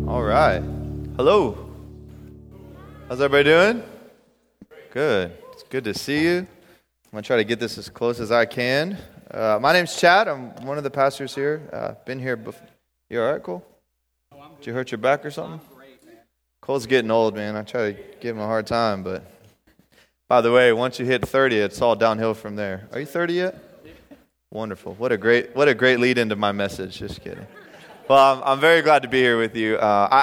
All right. Hello. How's everybody doing? Good. It's good to see you. I'm going to try to get this as close as I can. My name's Chad. I'm one of the pastors here. Been here before. You all right, Cole? Did you hurt your back or something? Cole's getting old, man. I try to give him a hard time, but by the way, once you hit 30, it's all downhill from there. Are you 30 yet? Wonderful. What a great lead into my message. Just kidding. Well, I'm very glad to be here with you.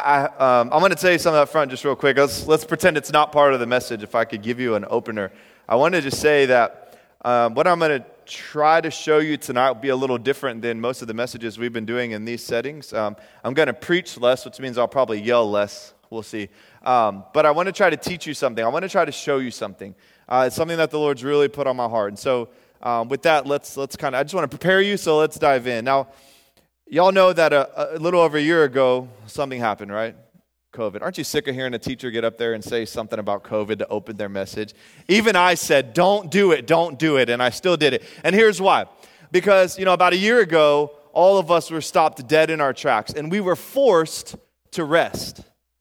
I'm going to tell you something up front just real quick. Let's pretend it's not part of the message. If I could give you an opener, I wanted to say that what I'm going to try to show you tonight will be a little different than most of the messages we've been doing in these settings. I'm going to preach less, which means I'll probably yell less. We'll see. But I want to try to teach you something. I want to try to show you something. It's something that the Lord's really put on my heart. And so with that, let's kind of, I just want to prepare you, so let's dive in. Now, y'all know that a little over a year ago, something happened, right? COVID. Aren't you sick of hearing a teacher get up there and say something about COVID to open their message? Even I said, don't do it, and I still did it. And here's why. Because, about a year ago, all of us were stopped dead in our tracks, and we were forced to rest.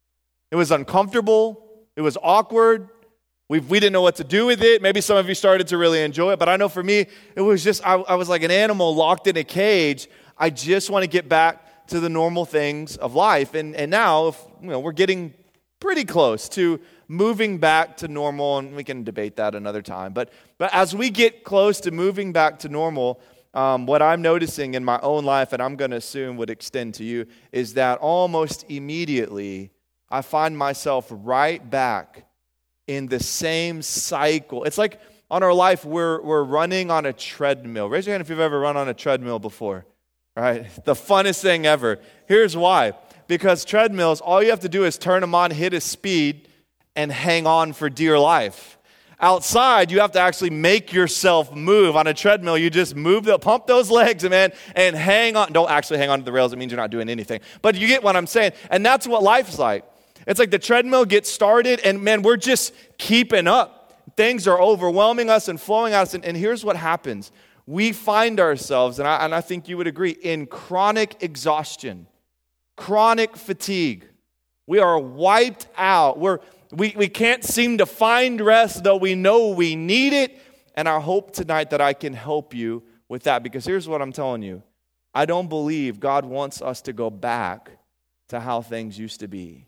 It was uncomfortable. It was awkward. We didn't know what to do with it. Maybe some of you started to really enjoy it, but I know for me, it was just, I was like an animal locked in a cage. I just want to get back to the normal things of life. And now, we're getting pretty close to moving back to normal, and we can debate that another time. But as we get close to moving back to normal, what I'm noticing in my own life, and I'm going to assume would extend to you, is that almost immediately, I find myself right back in the same cycle. It's like on our life, we're running on a treadmill. Raise your hand if you've ever run on a treadmill before. Right? The funnest thing ever. Here's why. Because treadmills, all you have to do is turn them on, hit a speed, and hang on for dear life. Outside, you have to actually make yourself move. On a treadmill, you just pump those legs, man, and hang on. Don't actually hang on to the rails. It means you're not doing anything. But you get what I'm saying. And that's what life's like. It's like the treadmill gets started, and man, we're just keeping up. Things are overwhelming us and flowing at us. And here's what happens. We find ourselves, and I think you would agree, in chronic exhaustion, chronic fatigue. We are wiped out. We can't seem to find rest, though we know we need it. And I hope tonight that I can help you with that, because here's what I'm telling you. I don't believe God wants us to go back to how things used to be.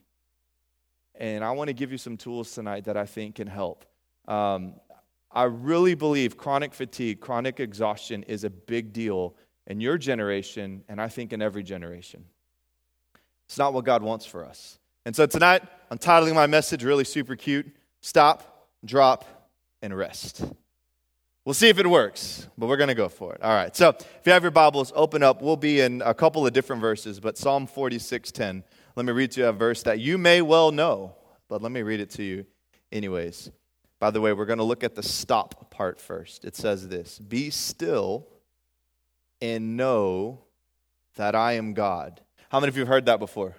And I want to give you some tools tonight that I think can help. I really believe chronic fatigue, chronic exhaustion is a big deal in your generation, and I think in every generation. It's not what God wants for us. And so tonight, I'm titling my message really super cute, Stop, Drop, and Rest. We'll see if it works, but we're going to go for it. All right, so if you have your Bibles, open up. We'll be in a couple of different verses, but Psalm 46:10. Let me read to you a verse that you may well know, but let me read it to you anyways. By the way, we're going to look at the stop part first. It says this: be still and know that I am God. How many of you have heard that before?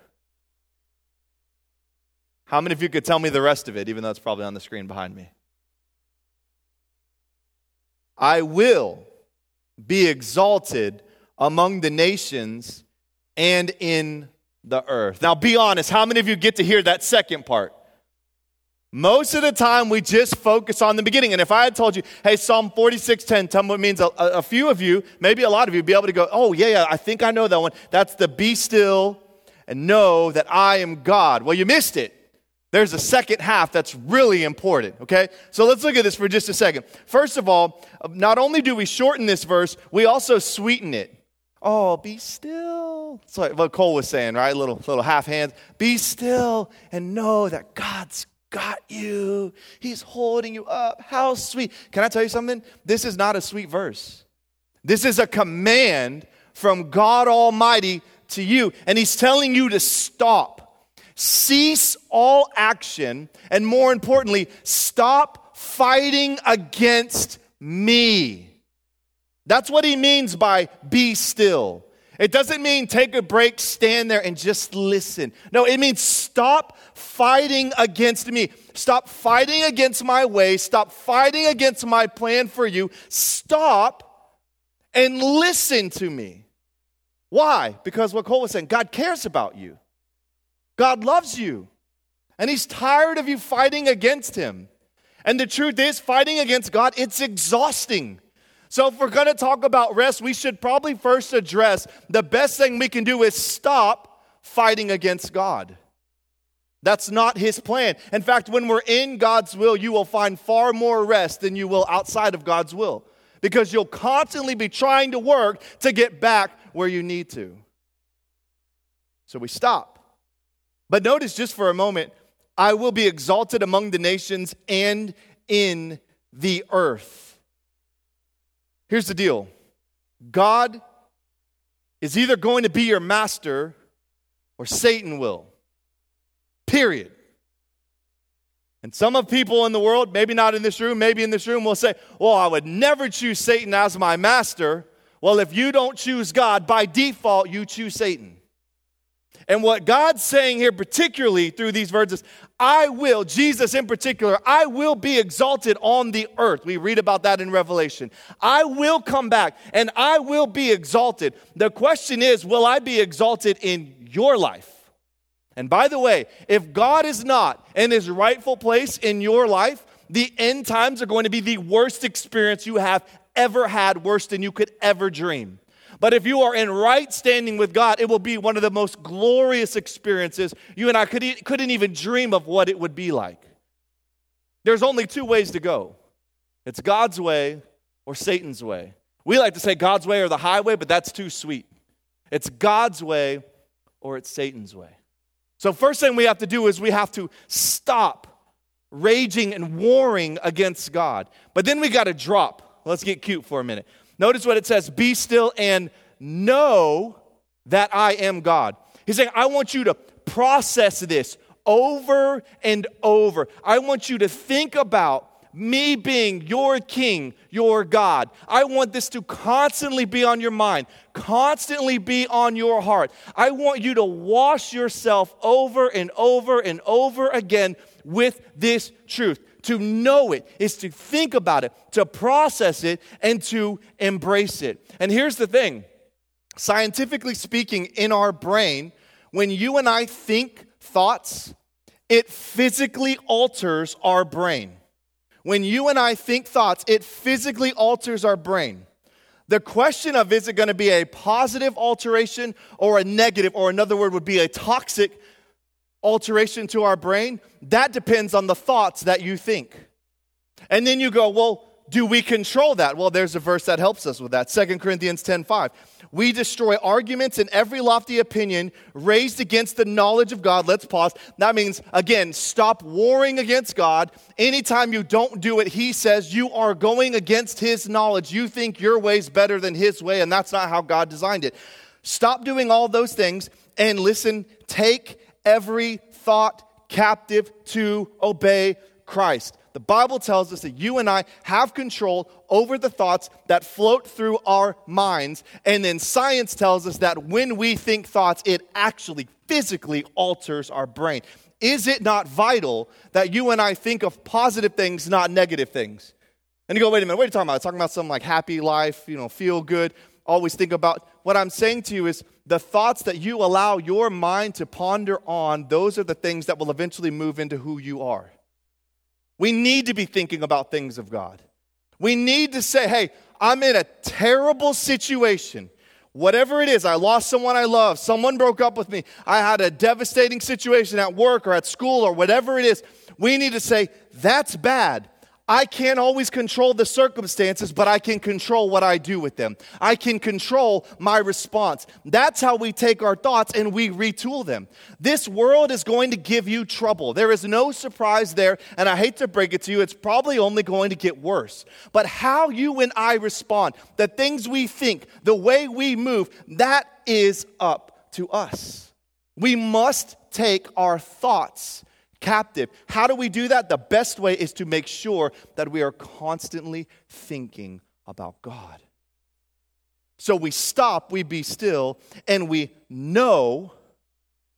How many of you could tell me the rest of it, even though it's probably on the screen behind me? I will be exalted among the nations and in the earth. Now be honest, how many of you get to hear that second part? Most of the time, we just focus on the beginning. And if I had told you, hey, Psalm 46:10, tell me what it means, a few of you, maybe a lot of you, would be able to go, oh, yeah, I think I know that one. That's the be still and know that I am God. Well, you missed it. There's a second half that's really important, okay? So let's look at this for just a second. First of all, not only do we shorten this verse, we also sweeten it. Oh, be still. It's like what Cole was saying, right? Little half hands. Be still and know that God's got you. He's holding you up. How sweet. Can I tell you something? This is not a sweet verse. This is a command from God Almighty to you. And He's telling you to stop. Cease all action. And more importantly, stop fighting against me. That's what He means by be still. It doesn't mean take a break, stand there, and just listen. No, it means stop fighting against me. Stop fighting against my way. Stop fighting against my plan for you. Stop and listen to me. Why? Because what Cole was saying, God cares about you. God loves you. And He's tired of you fighting against Him. And the truth is, fighting against God, it's exhausting. So if we're going to talk about rest, we should probably first address the best thing we can do is stop fighting against God. That's not His plan. In fact, when we're in God's will, you will find far more rest than you will outside of God's will, because you'll constantly be trying to work to get back where you need to. So we stop. But notice just for a moment, I will be exalted among the nations and in the earth. Here's the deal. God is either going to be your master or Satan will. Period. And some of people in the world, maybe not in this room, maybe in this room, will say, well, I would never choose Satan as my master. Well, if you don't choose God, by default, you choose Satan. And what God's saying here, particularly through these verses, Jesus in particular, I will be exalted on the earth. We read about that in Revelation. I will come back and I will be exalted. The question is, will I be exalted in your life? And by the way, if God is not in His rightful place in your life, the end times are going to be the worst experience you have ever had, worse than you could ever dream. But if you are in right standing with God, it will be one of the most glorious experiences. You and I couldn't even dream of what it would be like. There's only two ways to go. It's God's way or Satan's way. We like to say God's way or the highway, but that's too sweet. It's God's way or it's Satan's way. So first thing we have to do is we have to stop raging and warring against God. But then we got to drop. Let's get cute for a minute. Notice what it says, be still and know that I am God. He's saying, I want you to process this over and over. I want you to think about me being your king, your God. I want this to constantly be on your mind, constantly be on your heart. I want you to wash yourself over and over and over again with this truth. To know it is to think about it, to process it, and to embrace it. And here's the thing. Scientifically speaking, in our brain, when you and I think thoughts, it physically alters our brain. When you and I think thoughts, it physically alters our brain. The question of is it going to be a positive alteration or a negative, or another word would be a toxic alteration to our brain, that depends on the thoughts that you think. And then you go, well, do we control that? Well, there's a verse that helps us with that. 2 Corinthians 10:5. We destroy arguments and every lofty opinion raised against the knowledge of God. Let's pause. That means, again, stop warring against God. Anytime you don't do what He says, you are going against His knowledge. You think your way's better than His way, and that's not how God designed it. Stop doing all those things and listen, take every thought captive to obey Christ. The Bible tells us that you and I have control over the thoughts that float through our minds. And then science tells us that when we think thoughts, it actually physically alters our brain. Is it not vital that you and I think of positive things, not negative things? And you go, wait a minute, what are you talking about? I'm talking about some like happy life, feel good. Always think about. What I'm saying to you is the thoughts that you allow your mind to ponder on, those are the things that will eventually move into who you are. We need to be thinking about things of God. We need to say, hey, I'm in a terrible situation. Whatever it is, I lost someone I love, someone broke up with me, I had a devastating situation at work or at school or whatever it is. We need to say, that's bad. I can't always control the circumstances, but I can control what I do with them. I can control my response. That's how we take our thoughts and we retool them. This world is going to give you trouble. There is no surprise there, and I hate to break it to you, it's probably only going to get worse. But how you and I respond, the things we think, the way we move, that is up to us. We must take our thoughts captive. How do we do that? The best way is to make sure that we are constantly thinking about God. So we stop, we be still, and we know,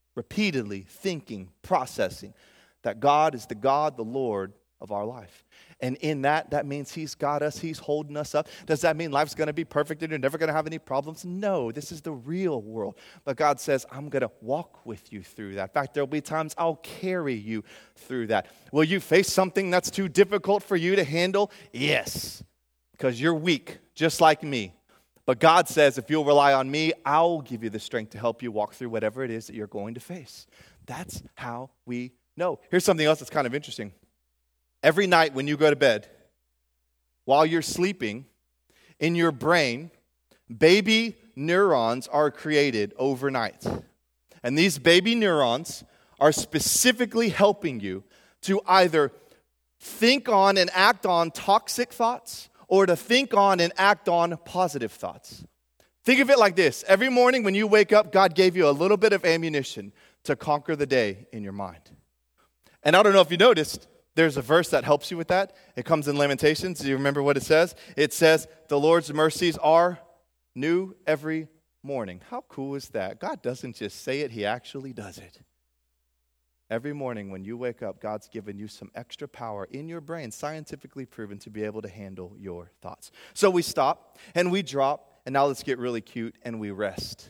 repeatedly thinking, processing, that God is the God, the Lord of our life. And in that means he's got us, he's holding us up. Does that mean life's going to be perfect and you're never going to have any problems? No, this is the real world. But God says, I'm going to walk with you through that. In fact, there'll be times I'll carry you through that. Will you face something that's too difficult for you to handle? Yes, because you're weak, just like me. But God says, if you'll rely on me, I'll give you the strength to help you walk through whatever it is that you're going to face. That's how we know. Here's something else that's kind of interesting. Every night when you go to bed, while you're sleeping, in your brain, baby neurons are created overnight. And these baby neurons are specifically helping you to either think on and act on toxic thoughts or to think on and act on positive thoughts. Think of it like this. Every morning when you wake up, God gave you a little bit of ammunition to conquer the day in your mind. And I don't know if you noticed, there's a verse that helps you with that. It comes in Lamentations. Do you remember what it says? It says, the Lord's mercies are new every morning. How cool is that? God doesn't just say it, he actually does it. Every morning when you wake up, God's given you some extra power in your brain, scientifically proven to be able to handle your thoughts. So we stop and we drop, and now let's get really cute and we rest.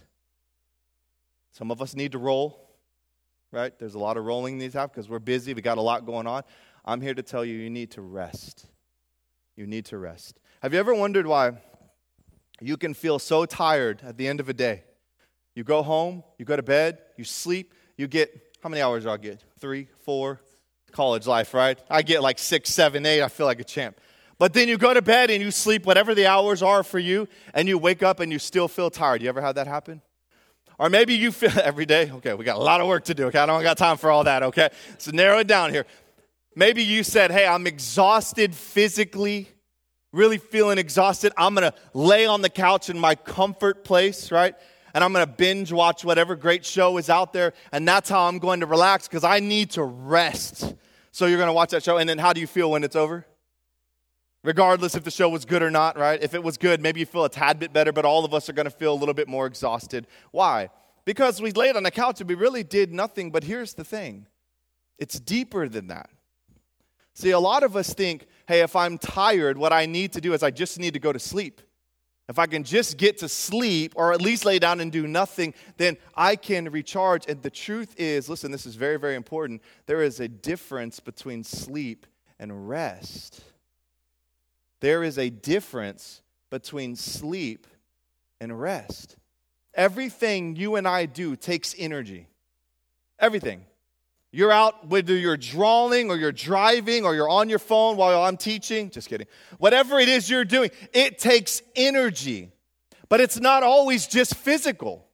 Some of us need to roll, right? There's a lot of rolling these have because we're busy. We got a lot going on. I'm here to tell you, you need to rest. You need to rest. Have you ever wondered why you can feel so tired at the end of a day? You go home, you go to bed, you sleep, you get, how many hours do I get? 3, 4, college life, right? I get like 6, 7, 8, I feel like a champ. But then you go to bed and you sleep whatever the hours are for you, and you wake up and you still feel tired. You ever had that happen? Or maybe you feel every day, okay, we got a lot of work to do, okay? I don't got time for all that, okay? So narrow it down here. Maybe you said, hey, I'm exhausted physically, really feeling exhausted. I'm going to lay on the couch in my comfort place, right? And I'm going to binge watch whatever great show is out there. And that's how I'm going to relax because I need to rest. So you're going to watch that show. And then how do you feel when it's over? Regardless if the show was good or not, right? If it was good, maybe you feel a tad bit better, but all of us are going to feel a little bit more exhausted. Why? Because we laid on the couch and we really did nothing. But here's the thing. It's deeper than that. See, a lot of us think, hey, if I'm tired, what I need to do is I just need to go to sleep. If I can just get to sleep or at least lay down and do nothing, then I can recharge. And the truth is, listen, this is very, very important. There is a difference between sleep and rest. There is a difference between sleep and rest. Everything you and I do takes energy. Everything. You're out, whether you're drawing or you're driving or you're on your phone while I'm teaching. Just kidding. Whatever it is you're doing, it takes energy. But it's not always just physical.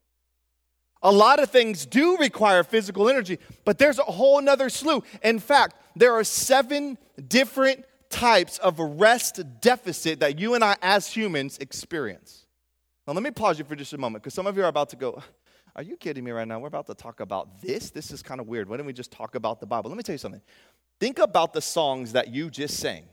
A lot of things do require physical energy, but there's a whole nother slew. In fact, there are 7 different types of rest deficit that you and I as humans experience. Now, let me pause you for just a moment because some of you are about to go, are you kidding me right now? We're about to talk about this? This is kind of weird. Why don't we just talk about the Bible? Let me tell you something. Think about the songs that you just sang.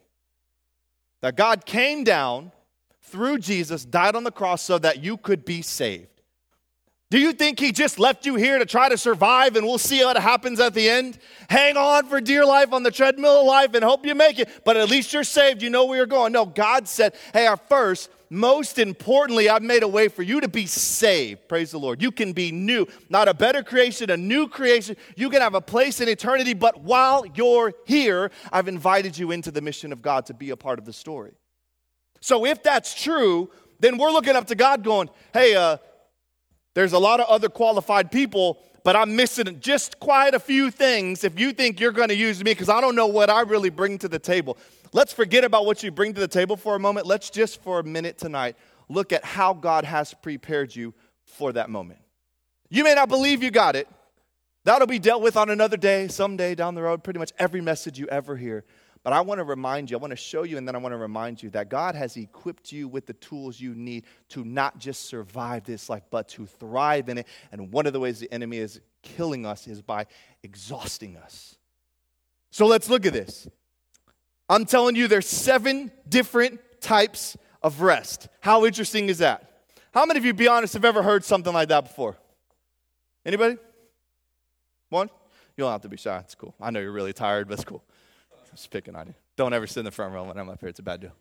That God came down through Jesus, died on the cross so that you could be saved. Do you think he just left you here to try to survive and we'll see what happens at the end? Hang on for dear life on the treadmill of life and hope you make it. But at least you're saved. You know where you're going. No, God said, hey, first, most importantly, I've made a way for you to be saved. Praise the Lord. You can be new. Not a better creation, a new creation. You can have a place in eternity. But while you're here, I've invited you into the mission of God to be a part of the story. So if that's true, then we're looking up to God going, hey, there's a lot of other qualified people, but I'm missing just quite a few things if you think you're going to use me because I don't know what I really bring to the table. Let's forget about what you bring to the table for a moment. Let's just for a minute tonight look at how God has prepared you for that moment. You may not believe you got it. That'll be dealt with on another day, someday down the road, pretty much every message you ever hear. But I want to remind you, I want to show you, and then I want to remind you that God has equipped you with the tools you need to not just survive this life, but to thrive in it. And one of the ways the enemy is killing us is by exhausting us. So let's look at this. I'm telling you, there's 7 different types of rest. How interesting is that? How many of you, be honest, have ever heard something like that before? Anybody? One? You don't have to be shy. It's cool. I know you're really tired, but it's cool. Just picking on you. Don't ever sit in the front row when I'm up here. It's a bad deal.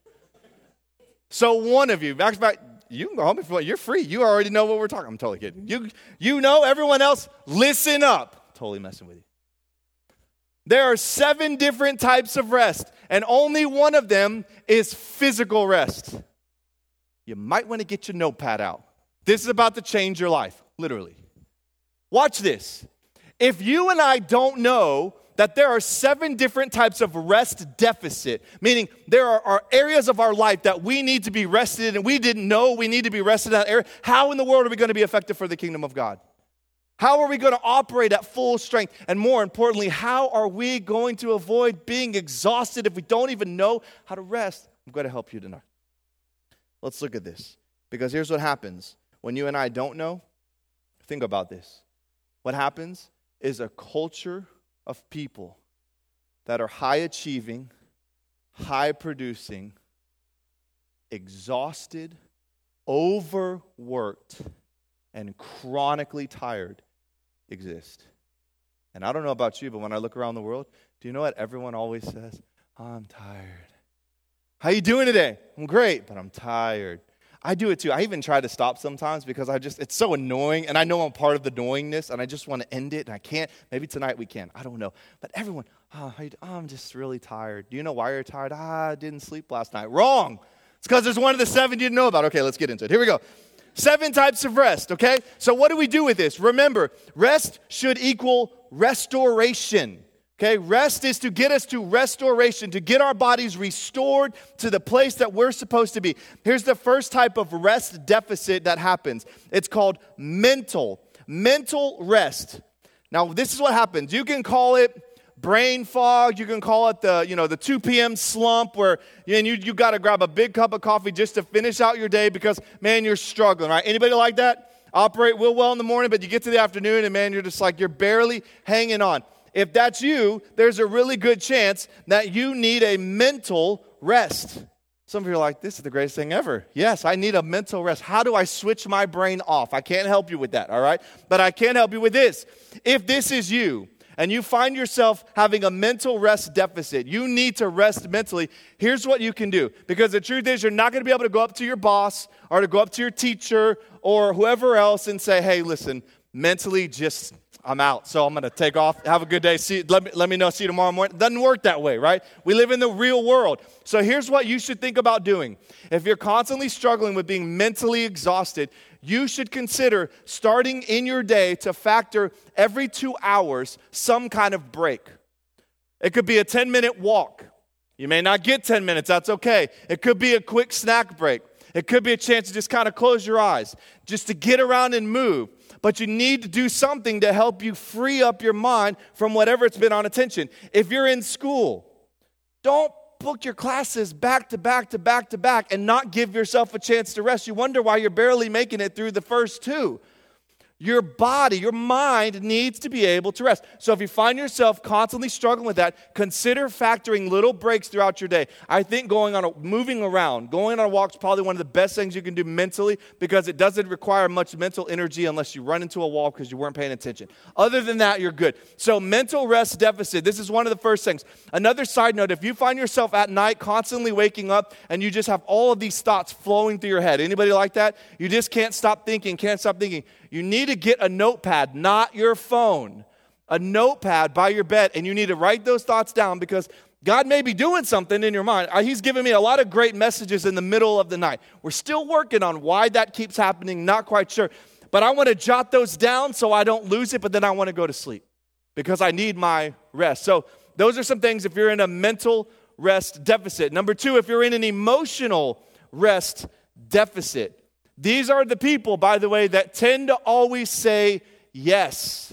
So one of you, matter of fact, you can go home if you want. You're free. You already know what we're talking. I'm totally kidding. You know, everyone else, listen up. Totally messing with you. There are 7 different types of rest, and only one of them is physical rest. You might want to get your notepad out. This is about to change your life, literally. Watch this. If you and I don't know that there are 7 different types of rest deficit, meaning there are areas of our life that we need to be rested in, and we didn't know we need to be rested in that area, how in the world are we going to be effective for the kingdom of God? How are we going to operate at full strength? And more importantly, how are we going to avoid being exhausted if we don't even know how to rest? I'm going to help you tonight. Let's look at this. Because here's what happens. When you and I don't know, think about this. What happens is a culture of people that are high achieving, high producing, exhausted, overworked, and chronically tired exist. And I don't know about you, but when I look around the world, do you know what everyone always says? I'm tired. How you doing today? I'm great, but I'm tired. I do it too. I even try to stop sometimes because it's so annoying, and I know I'm part of the annoyingness, and I just want to end it, and I can't. Maybe tonight we can. I don't know. But everyone, I'm just really tired. Do you know why you're tired? I didn't sleep last night. Wrong. It's because there's one of the 7 you didn't know about. Okay, let's get into it. Here we go. 7 types of rest, okay? So what do we do with this? Remember, rest should equal restoration, okay? Rest is to get us to restoration, to get our bodies restored to the place that we're supposed to be. Here's the first type of rest deficit that happens. It's called mental rest. Now, this is what happens. You can call it brain fog. You can call it the 2 p.m. slump where you got to grab a big cup of coffee just to finish out your day because, man, you're struggling, right? Anybody like that? Operate real well in the morning, but you get to the afternoon and, man, you're just like, you're barely hanging on. If that's you, there's a really good chance that you need a mental rest. Some of you are like, this is the greatest thing ever. Yes, I need a mental rest. How do I switch my brain off? I can't help you with that, all right? But I can help you with this. If this is you, and you find yourself having a mental rest deficit, you need to rest mentally, here's what you can do. Because the truth is, you're not going to be able to go up to your boss or to go up to your teacher or whoever else and say, hey, listen, mentally I'm out, so I'm going to take off. Have a good day. Let me know. See you tomorrow morning. It doesn't work that way, right? We live in the real world. So here's what you should think about doing. If you're constantly struggling with being mentally exhausted, you should consider starting in your day to factor every 2 hours some kind of break. It could be a 10-minute walk. You may not get 10 minutes. That's okay. It could be a quick snack break. It could be a chance to just kind of close your eyes, just to get around and move. But you need to do something to help you free up your mind from whatever it's been on attention. If you're in school, don't book your classes back to back to back to back and not give yourself a chance to rest. You wonder why you're barely making it through the first 2. Your body, your mind needs to be able to rest. So if you find yourself constantly struggling with that, consider factoring little breaks throughout your day. I think moving around, going on a walk is probably one of the best things you can do mentally because it doesn't require much mental energy unless you run into a wall because you weren't paying attention. Other than that, you're good. So mental rest deficit, this is one of the first things. Another side note, if you find yourself at night constantly waking up and you just have all of these thoughts flowing through your head, anybody like that? You just can't stop thinking. You need to get a notepad, not your phone, a notepad by your bed, and you need to write those thoughts down because God may be doing something in your mind. He's given me a lot of great messages in the middle of the night. We're still working on why that keeps happening, not quite sure. But I want to jot those down so I don't lose it, but then I want to go to sleep because I need my rest. So those are some things if you're in a mental rest deficit. Number 2, if you're in an emotional rest deficit. These are the people, by the way, that tend to always say yes.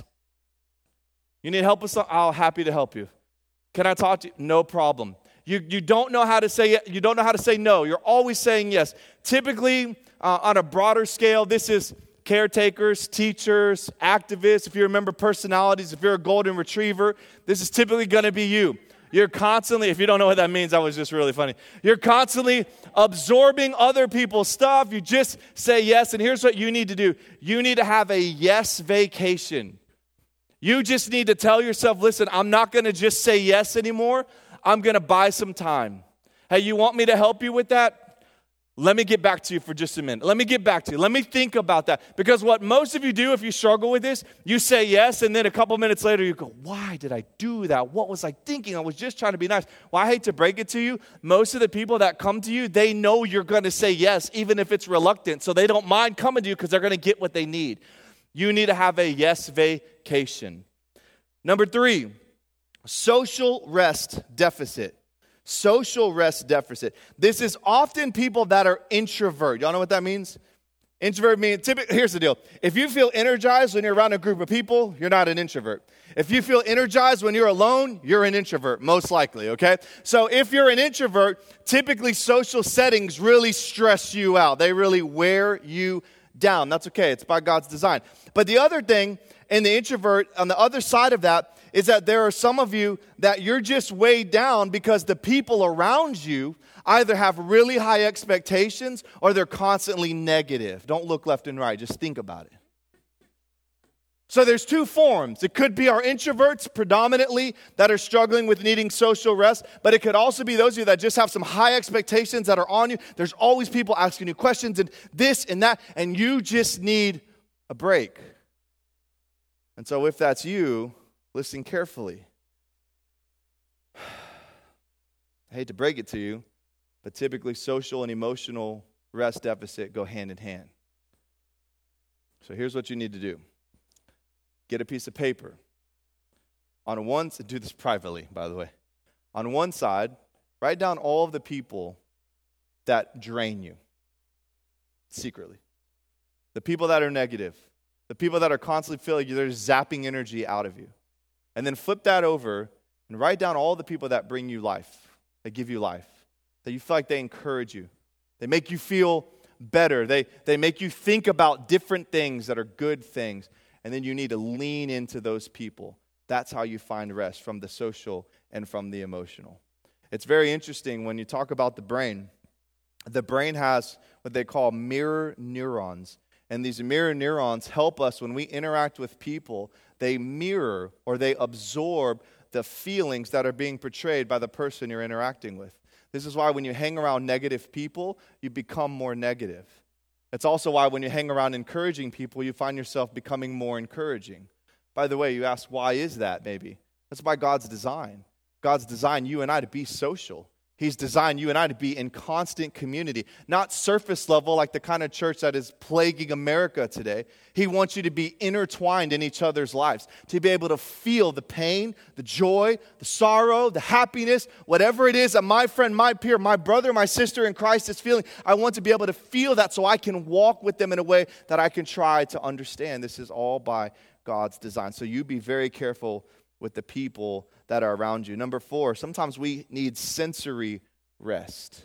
You need help with something? I'm happy to help you. Can I talk to you? No problem. You don't know how to say you don't know how to say no. You're always saying yes. Typically, on a broader scale, this is caretakers, teachers, activists. If you remember personalities, if you're a golden retriever, this is typically going to be you. You're constantly, if you don't know what that means, that was just really funny. You're constantly absorbing other people's stuff. You just say yes, and here's what you need to do. You need to have a yes vacation. You just need to tell yourself, listen, I'm not going to just say yes anymore. I'm going to buy some time. Hey, you want me to help you with that? Let me get back to you for just a minute. Let me get back to you. Let me think about that. Because what most of you do if you struggle with this, you say yes, and then a couple minutes later you go, why did I do that? What was I thinking? I was just trying to be nice. Well, I hate to break it to you. Most of the people that come to you, they know you're going to say yes, even if it's reluctant. So they don't mind coming to you because they're going to get what they need. You need to have a yes vacation. Number 3, social rest deficit. Social rest deficit. This is often people that are introvert. Y'all know what that means? Introvert means, here's the deal. If you feel energized when you're around a group of people, you're not an introvert. If you feel energized when you're alone, you're an introvert, most likely, okay? So if you're an introvert, typically social settings really stress you out. They really wear you down. That's okay. It's by God's design. But the other thing in the introvert, on the other side of that, is that there are some of you that you're just weighed down because the people around you either have really high expectations or they're constantly negative. Don't look left and right. Just think about it. So there's 2 forms. It could be our introverts predominantly that are struggling with needing social rest, but it could also be those of you that just have some high expectations that are on you. There's always people asking you questions and this and that, and you just need a break. And so if that's you, listen carefully. I hate to break it to you, but typically social and emotional rest deficit go hand in hand. So here's what you need to do. Get a piece of paper. Do this privately, by the way. On one side, write down all of the people that drain you secretly. The people that are negative. The people that are constantly feeling they're zapping energy out of you. And then flip that over and write down all the people that bring you life, that give you life, that you feel like they encourage you. They make you feel better. They make you think about different things that are good things. And then you need to lean into those people. That's how you find rest, from the social and from the emotional. It's very interesting when you talk about the brain. The brain has what they call mirror neurons. And these mirror neurons help us when we interact with people. They mirror or they absorb the feelings that are being portrayed by the person you're interacting with. This is why when you hang around negative people, you become more negative. It's also why when you hang around encouraging people, you find yourself becoming more encouraging. By the way, you ask, why is that maybe? That's by God's design. God's designed you and I to be social. He's designed you and I to be in constant community, not surface level like the kind of church that is plaguing America today. He wants you to be intertwined in each other's lives, to be able to feel the pain, the joy, the sorrow, the happiness, whatever it is that my friend, my peer, my brother, my sister in Christ is feeling. I want to be able to feel that so I can walk with them in a way that I can try to understand. This is all by God's design. So you be very careful with the people that are around you. Number 4, sometimes we need sensory rest.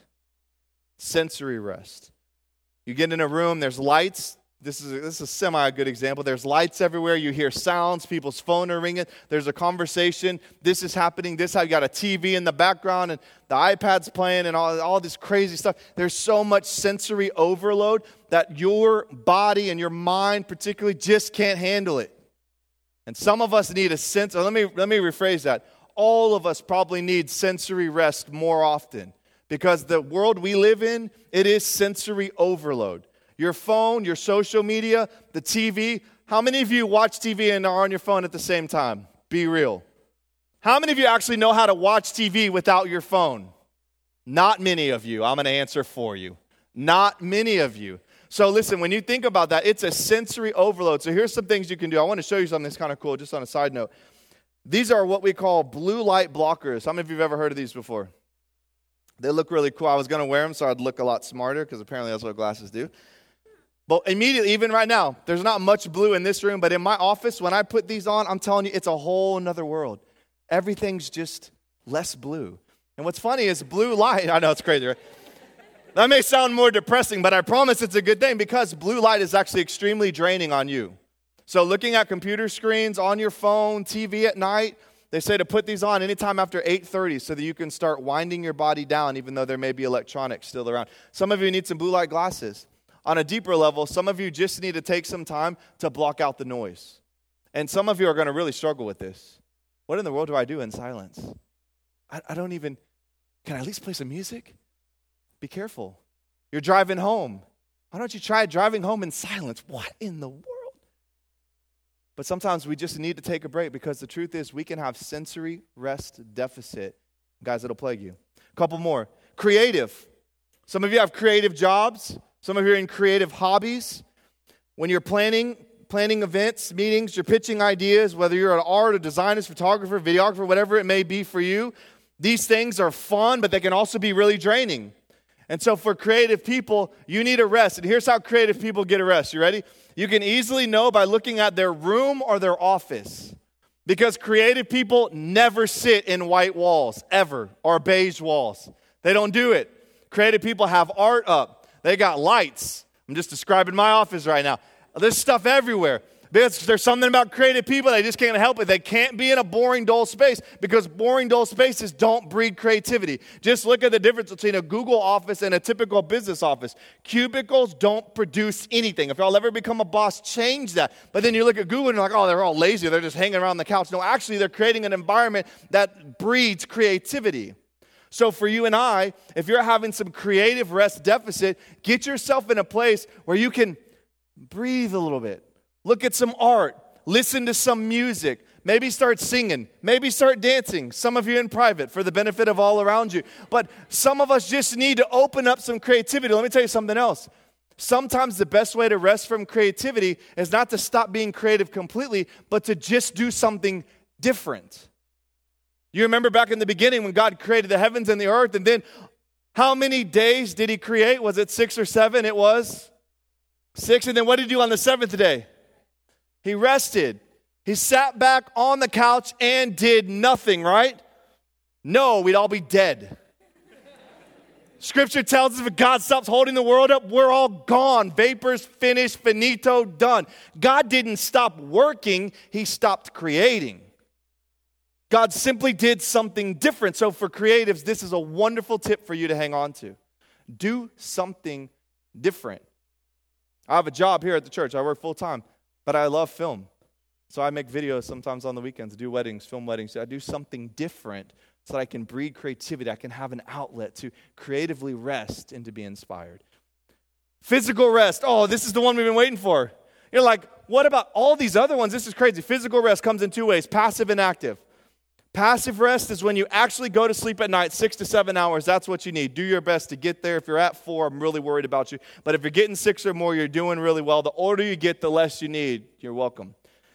Sensory rest. You get in a room, there's lights. This is a semi-good example. There's lights everywhere. You hear sounds. People's phone are ringing. There's a conversation. This is happening. You got a TV in the background and the iPad's playing and all this crazy stuff. There's so much sensory overload that your body and your mind particularly just can't handle it. And some of us need a sense. Let me rephrase that. All of us probably need sensory rest more often because the world we live in, it is sensory overload. Your phone, your social media, the TV. How many of you watch TV and are on your phone at the same time? Be real. How many of you actually know how to watch TV without your phone? Not many of you. I'm going to answer for you. Not many of you. So listen, when you think about that, it's a sensory overload. So here's some things you can do. I want to show you something that's kind of cool, just on a side note. These are what we call blue light blockers. How many of you have ever heard of these before? They look really cool. I was going to wear them so I'd look a lot smarter because apparently that's what glasses do. But immediately, even right now, there's not much blue in this room, but in my office, when I put these on, I'm telling you, it's a whole nother world. Everything's just less blue. And what's funny is blue light, I know it's crazy, right? That may sound more depressing, but I promise it's a good thing because blue light is actually extremely draining on you. So looking at computer screens, on your phone, TV at night, they say to put these on anytime after 8:30 so that you can start winding your body down even though there may be electronics still around. Some of you need some blue light glasses. On a deeper level, some of you just need to take some time to block out the noise. And some of you are going to really struggle with this. What in the world do I do in silence? I don't even, can I at least play some music? Be careful. You're driving home. Why don't you try driving home in silence? What in the world? But sometimes we just need to take a break because the truth is we can have sensory rest deficit. Guys, it'll plague you. A couple more. Creative. Some of you have creative jobs. Some of you are in creative hobbies. When you're planning events, meetings, you're pitching ideas, whether you're an art, a designer, photographer, videographer, whatever it may be for you, these things are fun, but they can also be really draining. And so for creative people, you need a rest. And here's how creative people get a rest. You ready? You can easily know by looking at their room or their office. Because creative people never sit in white walls, ever, or beige walls. They don't do it. Creative people have art up. They got lights. I'm just describing my office right now. There's stuff everywhere. Because there's something about creative people, they just can't help it. They can't be in a boring, dull space because boring, dull spaces don't breed creativity. Just look at the difference between a Google office and a typical business office. Cubicles don't produce anything. If y'all ever become a boss, change that. But then you look at Google and you're like, oh, they're all lazy. They're just hanging around the couch. No, actually, they're creating an environment that breeds creativity. So for you and I, if you're having some creative rest deficit, get yourself in a place where you can breathe a little bit. Look at some art. Listen to some music. Maybe start singing. Maybe start dancing. Some of you in private for the benefit of all around you. But some of us just need to open up some creativity. Let me tell you something else. Sometimes the best way to rest from creativity is not to stop being creative completely, but to just do something different. You remember back in the beginning when God created the heavens and the earth, and then how many days did he create? Was it 6 or 7? It was 6. And then what did he do on the 7th day? He rested. He sat back on the couch and did nothing, right? No, we'd all be dead. Scripture tells us if God stops holding the world up, we're all gone. Vapors, finished, finito, done. God didn't stop working. He stopped creating. God simply did something different. So for creatives, this is a wonderful tip for you to hang on to. Do something different. I have a job here at the church. I work full time. But I love film. So I make videos sometimes on the weekends, do weddings, film weddings. I do something different so that I can breed creativity. I can have an outlet to creatively rest and to be inspired. Physical rest. Oh, this is the one we've been waiting for. You're like, what about all these other ones? This is crazy. Physical rest comes in 2 ways, passive and active. Passive rest is when you actually go to sleep at night, 6 to 7 hours. That's what you need. Do your best to get there. If you're at 4, I'm really worried about you. But if you're getting 6 or more, you're doing really well. The older you get, the less you need. You're welcome.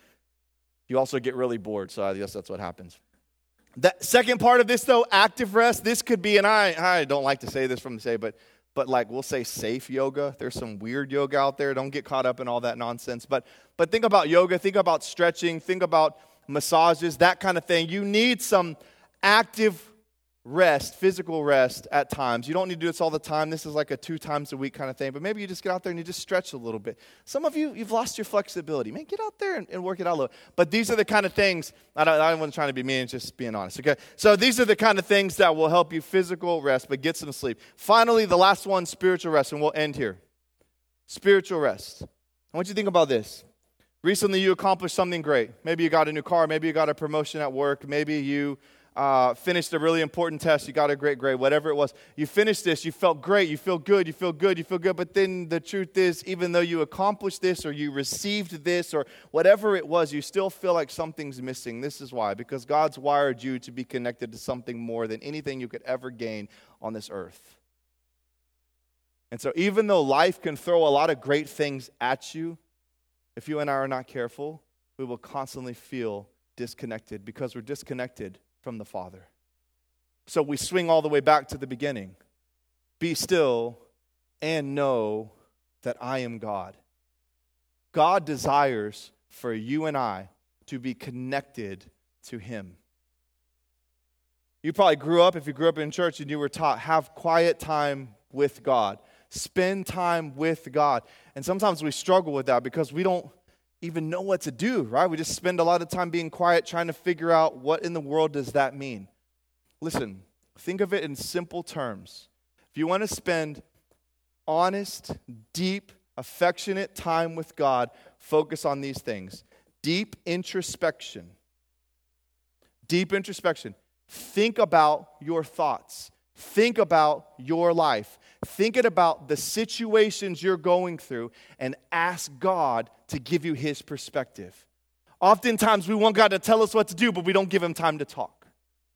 You also get really bored, so I guess that's what happens. The second part of this, though, active rest, this could be, and I don't like to say this from the say, but like we'll say safe yoga. There's some weird yoga out there. Don't get caught up in all that nonsense. But think about yoga. Think about stretching. Think about massages, that kind of thing. You need some active rest, physical rest at times. You don't need to do this all the time. This is like a 2 times a week kind of thing. But maybe you just get out there and you just stretch a little bit. Some of you, you've lost your flexibility. Man, get out there and work it out a little. But these are the kind of things, I wasn't trying to be mean, just being honest, okay? So these are the kind of things that will help you physical rest, but get some sleep. Finally, the last one, spiritual rest, and we'll end here. Spiritual rest. I want you to think about this. Recently, you accomplished something great. Maybe you got a new car. Maybe you got a promotion at work. Maybe you finished a really important test. You got a great grade, whatever it was. You finished this. You felt great. You feel good. You feel good. You feel good. But then the truth is, even though you accomplished this or you received this or whatever it was, you still feel like something's missing. This is why. Because God's wired you to be connected to something more than anything you could ever gain on this earth. And so even though life can throw a lot of great things at you, if you and I are not careful, we will constantly feel disconnected because we're disconnected from the Father. So we swing all the way back to the beginning. Be still and know that I am God. God desires for you and I to be connected to Him. You probably grew up, if you grew up in church and you were taught, have quiet time with God. Spend time with God. And sometimes we struggle with that because we don't even know what to do, right? We just spend a lot of time being quiet, trying to figure out what in the world does that mean. Listen, think of it in simple terms. If you want to spend honest, deep, affectionate time with God, focus on these things. Deep introspection. Deep introspection. think about your thoughts. Think about your life. Think about the situations you're going through and ask God to give you his perspective. Oftentimes we want God to tell us what to do, but we don't give him time to talk.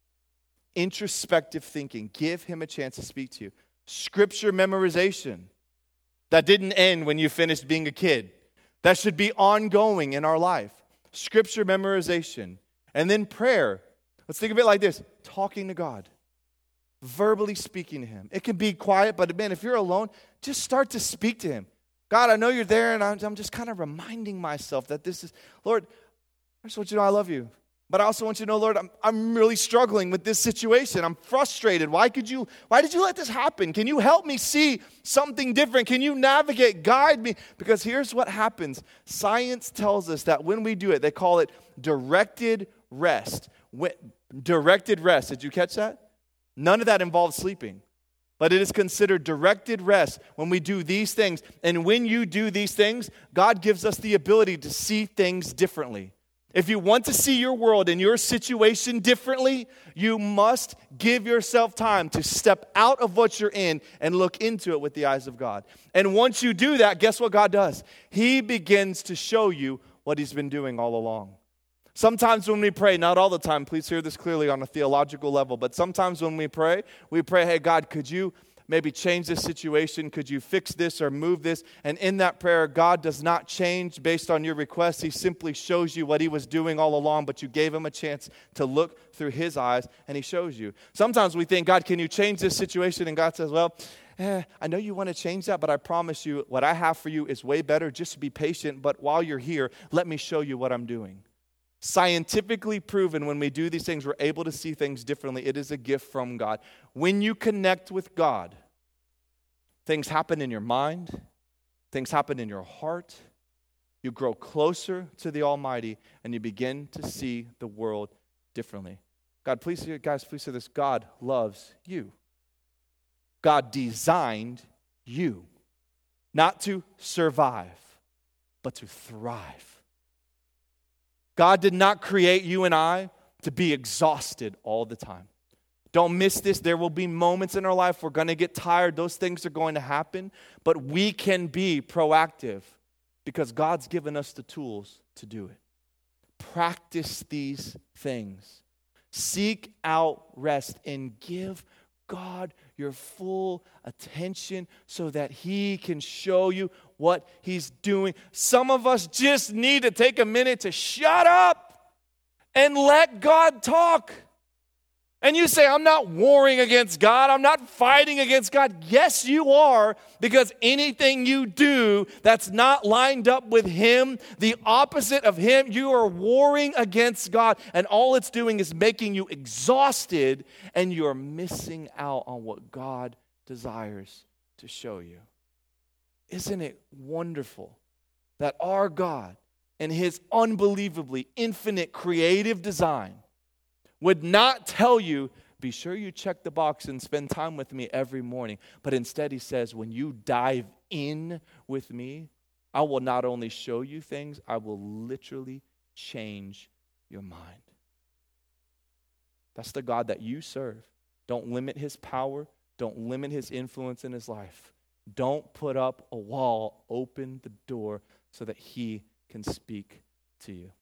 Introspective thinking. Give him a chance to speak to you. Scripture memorization. That didn't end when you finished being a kid. That should be ongoing in our life. Scripture memorization. And then prayer. Let's think of it like this. Talking to God. Verbally speaking to him. It can be quiet, but man, if you're alone, just start to speak to him. God, I know you're there, and I'm just kind of reminding myself that this is, Lord, I just want you to know I love you. But I also want you to know, Lord, I'm really struggling with this situation. I'm frustrated. Why did you let this happen? Can you help me see something different? Can you navigate, guide me? Because here's what happens. Science tells us that when we do it, they call it directed rest. Directed rest. Did you catch that? None of that involves sleeping. But it is considered directed rest when we do these things. And when you do these things, God gives us the ability to see things differently. If you want to see your world and your situation differently, you must give yourself time to step out of what you're in and look into it with the eyes of God. And once you do that, guess what God does? He begins to show you what he's been doing all along. Sometimes when we pray, not all the time, please hear this clearly on a theological level, but sometimes when we pray, hey, God, could you maybe change this situation? Could you fix this or move this? And in that prayer, God does not change based on your request. He simply shows you what he was doing all along, but you gave him a chance to look through his eyes, and he shows you. Sometimes we think, God, can you change this situation? And God says, well, I know you want to change that, but I promise you what I have for you is way better. Just be patient, but while you're here, let me show you what I'm doing. Scientifically proven, when we do these things, we're able to see things differently. It is a gift from God. When you connect with God, things happen in your mind, things happen in your heart. You grow closer to the Almighty, and you begin to see the world differently. Please hear this. God loves you. God designed you not to survive, but to thrive. God did not create you and I to be exhausted all the time. Don't miss this. There will be moments in our life we're going to get tired. Those things are going to happen. But we can be proactive because God's given us the tools to do it. Practice these things. Seek out rest and give God your full attention so that he can show you what he's doing. Some of us just need to take a minute to shut up and let God talk. And you say, I'm not warring against God. I'm not fighting against God. Yes, you are, because anything you do that's not lined up with him, the opposite of him, you are warring against God. And all it's doing is making you exhausted, and you're missing out on what God desires to show you. Isn't it wonderful that our God and his unbelievably infinite creative design would not tell you, be sure you check the box and spend time with me every morning. But instead he says, when you dive in with me, I will not only show you things, I will literally change your mind. That's the God that you serve. Don't limit his power. Don't limit his influence in his life. Don't put up a wall. Open the door so that he can speak to you.